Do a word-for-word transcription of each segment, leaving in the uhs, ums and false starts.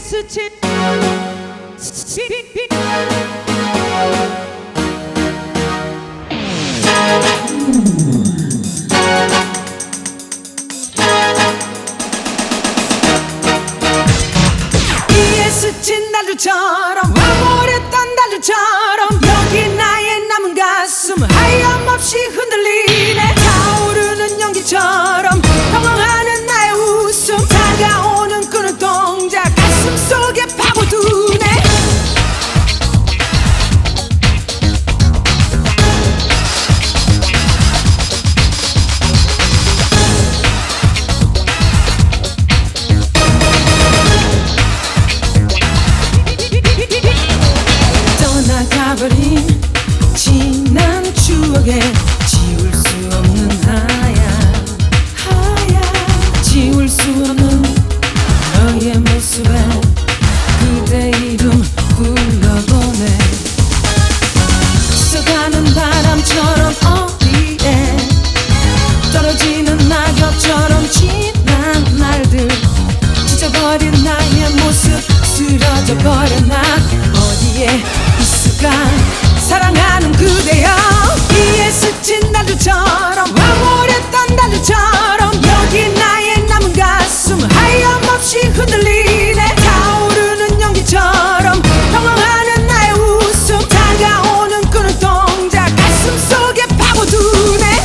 스친 이에 스친 날들처럼 황홀했던 날들처럼 여기 나의 남은 가슴 하염없이 흔들리네. 타오르는 연기처럼 당황하는 나의 웃음 다가오는 그 눈동자 가슴 속에 파고드네. 떠나가버린 지난 추억에 지울 수 없는 하얀 하얀 지울 수 없는 너의 모습에 그대 이름 불러보네. 스쳐가는 바람처럼 어디에 떨어지는 낙엽처럼 지난 날들 지쳐버린 나의 모습 쓰러져버려 나 어디에 있을까 사랑하는 그대여. 이에 스친 날들처럼 황홀했던 날들처럼 여기 나의 남은 가슴 하염없이 흔들리네. 타오르는 연기처럼 당황하는 나의 웃음 다가오는 그 눈동자 가슴 속에 파고드네.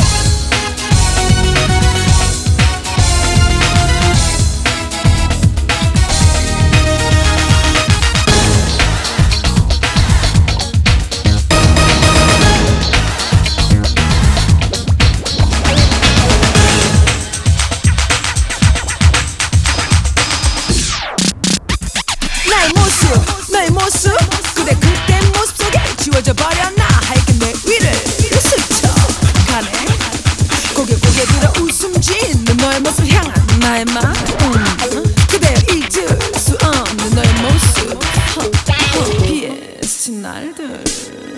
나의 모습 나의 모습 그대 그때 모습 속에 지워져 버려 나 하얗게 내 위를 스쳐가네. 고개 고개 들어 웃음 짓는 너의 모습 향한 나의 마음 그대 잊을 수 없는 너의 모습 허, 허, 비에 스친 날들